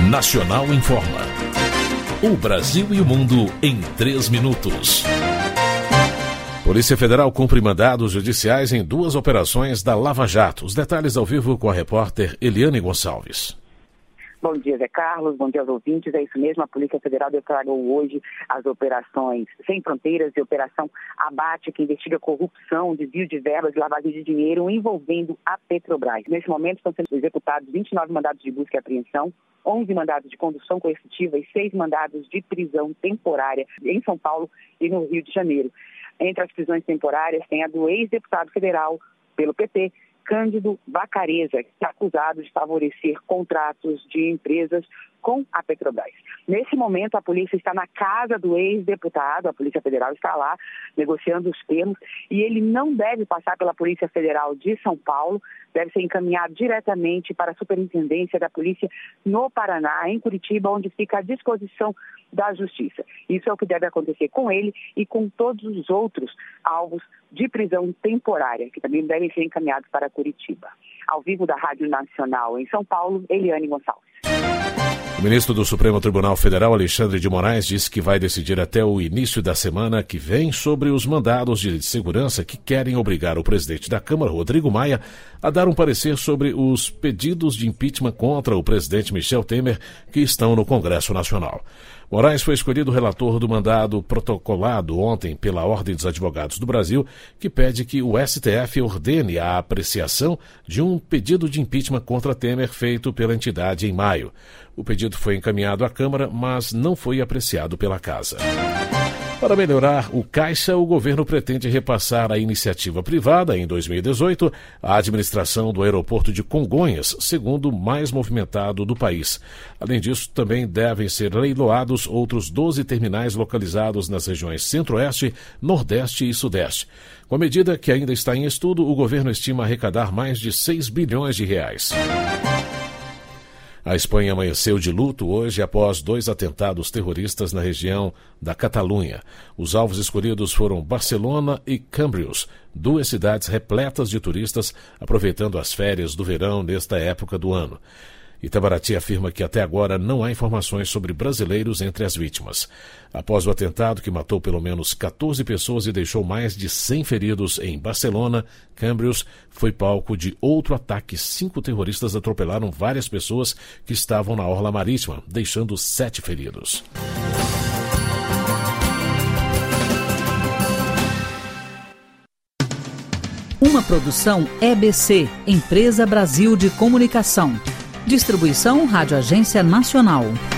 Nacional informa. O Brasil e o mundo em 3 minutos. Polícia Federal cumpre mandados judiciais em 2 operações da Lava Jato. Os detalhes ao vivo com a repórter Eliane Gonçalves. Bom dia, Zé Carlos. Bom dia aos ouvintes. É isso mesmo, a Polícia Federal declarou hoje as operações Sem Fronteiras e Operação Abate, que investiga corrupção, desvio de verbas e lavagem de dinheiro envolvendo a Petrobras. Nesse momento estão sendo executados 29 mandados de busca e apreensão, 11 mandados de condução coercitiva e 6 mandados de prisão temporária em São Paulo e no Rio de Janeiro. Entre as prisões temporárias tem a do ex-deputado federal pelo PT, Cândido Vacareza, que está acusado de favorecer contratos de empresas com a Petrobras. Nesse momento, a polícia está na casa do ex-deputado, a Polícia Federal está lá negociando os termos e ele não deve passar pela Polícia Federal de São Paulo, deve ser encaminhado diretamente para a Superintendência da Polícia no Paraná, em Curitiba, onde fica à disposição da Justiça. Isso é o que deve acontecer com ele e com todos os outros alvos de prisão temporária, que também devem ser encaminhados para Curitiba. Ao vivo da Rádio Nacional em São Paulo, Eliane Gonçalves. O ministro do Supremo Tribunal Federal, Alexandre de Moraes, disse que vai decidir até o início da semana que vem sobre os mandados de segurança que querem obrigar o presidente da Câmara, Rodrigo Maia, a dar um parecer sobre os pedidos de impeachment contra o presidente Michel Temer que estão no Congresso Nacional. Moraes foi escolhido relator do mandado protocolado ontem pela Ordem dos Advogados do Brasil, que pede que o STF ordene a apreciação de um pedido de impeachment contra Temer feito pela entidade em maio. O pedido foi encaminhado à Câmara, mas não foi apreciado pela Casa. Para melhorar o caixa, o governo pretende repassar à iniciativa privada, em 2018, a administração do aeroporto de Congonhas, segundo mais movimentado do país. Além disso, também devem ser leiloados outros 12 terminais localizados nas regiões Centro-Oeste, Nordeste e Sudeste. Com a medida que ainda está em estudo, o governo estima arrecadar mais de 6 bilhões de reais. A Espanha amanheceu de luto hoje após 2 atentados terroristas na região da Catalunha. Os alvos escolhidos foram Barcelona e Cambrils, 2 cidades repletas de turistas aproveitando as férias do verão nesta época do ano. Itamaraty afirma que até agora não há informações sobre brasileiros entre as vítimas. Após o atentado que matou pelo menos 14 pessoas e deixou mais de 100 feridos em Barcelona, Cambrils foi palco de outro ataque. 5 terroristas atropelaram várias pessoas que estavam na orla marítima, deixando 7 feridos. Uma produção EBC, Empresa Brasil de Comunicação. Distribuição Rádio Agência Nacional.